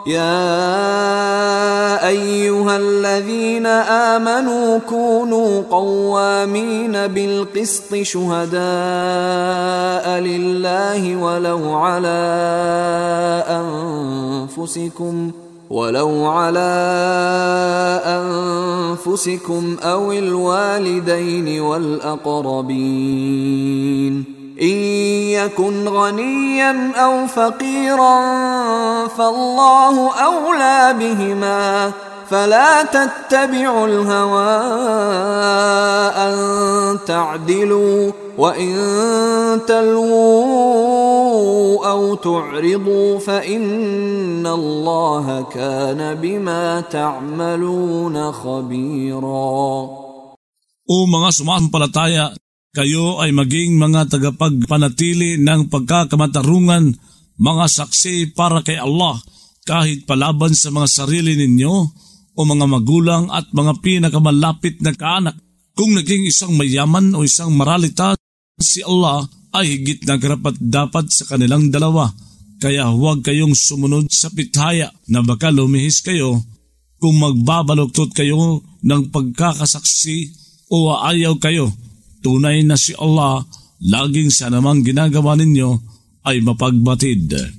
يا أيها الذين آمنوا كونوا قوامين بالقسط شهداء لله ولو على أنفسكم أو الوالدين والأقربين إن يكن غنيا أو فقيرا فالله أولى بهما فلا تتبعوا الهوى أن تعدلوا وإن تلووا أو تعرضوا فإن الله كان بما تعملون خبيرا. O mga sumasampalataya, kayo ay maging mga tagapagpanatili ng pagkakamatarungan, mga saksi para kay Allah, kahit palaban sa mga sarili ninyo o mga magulang at mga pinakamalapit na kaanak. Kung naging isang mayaman o isang maralita, si Allah ay higit na karapat-dapat sa kanilang dalawa. Kaya huwag kayong sumunod sa pitaya na baka lumihis kayo kung magbabaluktot kayo ng pagkakasaksi o aayaw kayo. Tunay na si Allah, laging sa namang ginagawa ninyo ay mapagbatid.